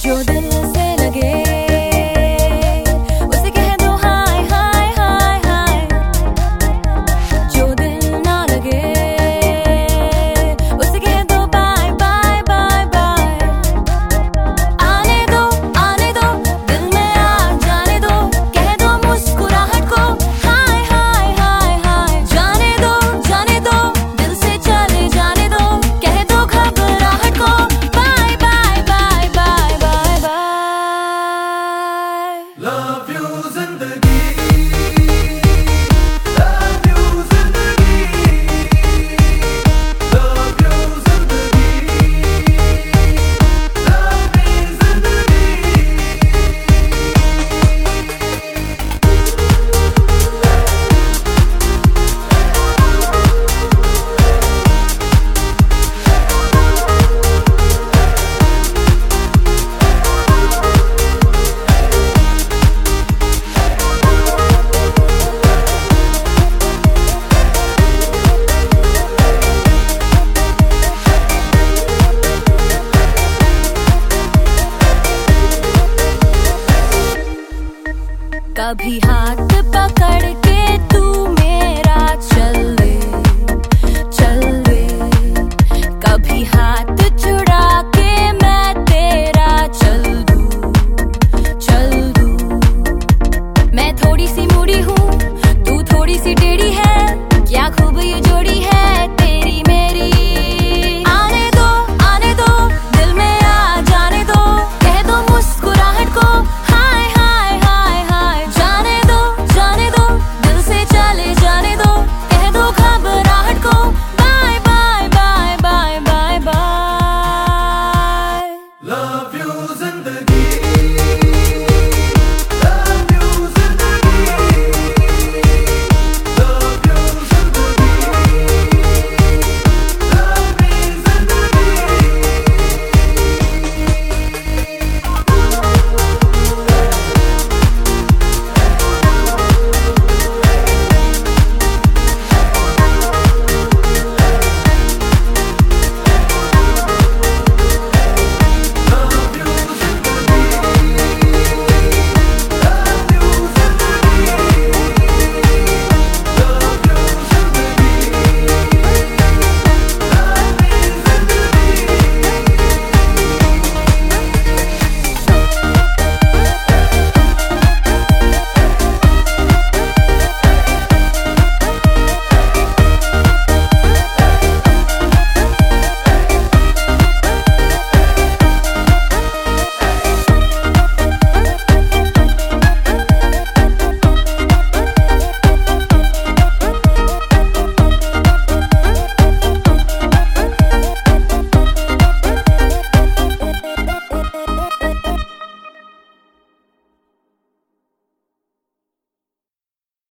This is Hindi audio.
जो दिल से लगे उसे कह दो हाय हाय हाय हाय, जो दिल ना लगे उसे कह दो बाय बाय बाय बाय। आने दो दिल में आ जाने दो, कह दो मुस्कुराहट को हाय हाय हाय हाय। जाने दो दिल से चले जाने दो, कह दो घबराहट को bye bye bye bye bye bye. Love you जिंदगी, love you जिंदगी, love you जिंदगी, love me जिंदगी। कभी हाथ